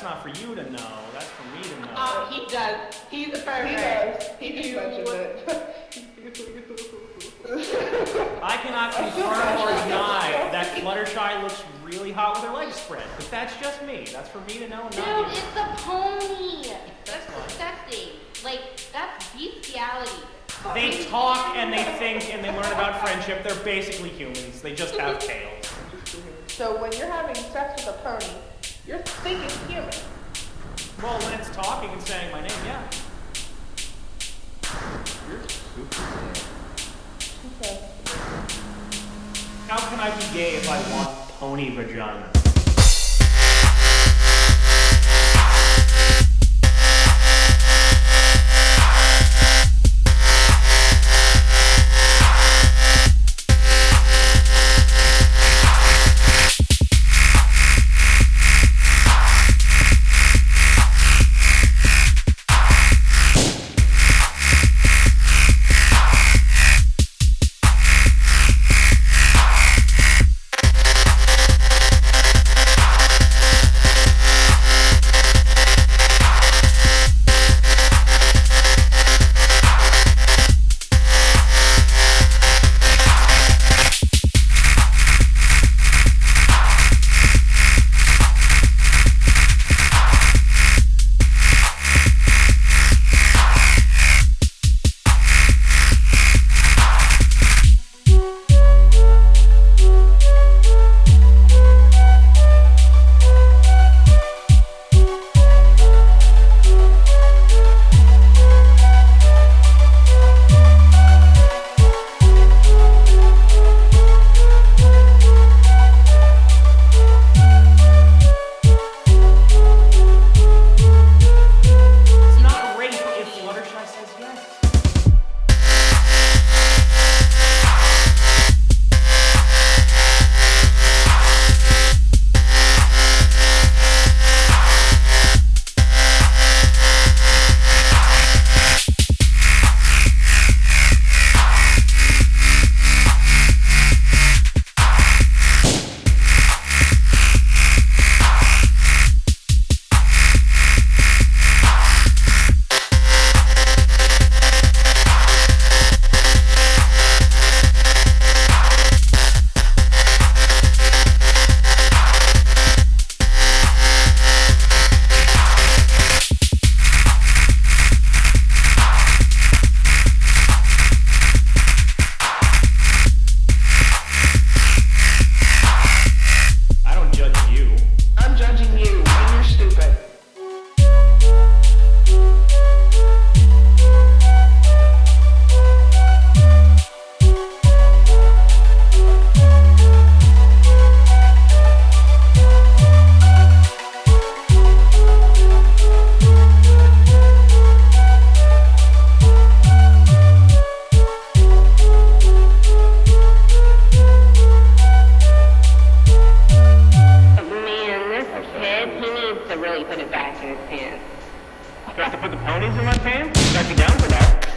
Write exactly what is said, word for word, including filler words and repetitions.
That's not for you to know. That's for me to know. Oh, he does. He's the perfect. He does. He just You- mentioned it. I cannot confirm or deny that Fluttershy looks really hot with her legs spread. But that's just me. That's for me to know and Dude, not you. it's the pony. That's fine. disgusting. Like, that's bestiality. They talk and they think and they learn about friendship. They're basically humans. They just have tails. So when you're having sex with a pony, you're thinking human. Well, when it's talking and saying my name, yeah. You're super gay. Okay. How can I be gay if I want pony vagina? It's not rape if Fluttershy says yes. I don't judge you. I'm judging you, and you're stupid. Man, this kid, he needs to really put it back in his pants. Do I have to put the ponies in my pants? I'd be down for that.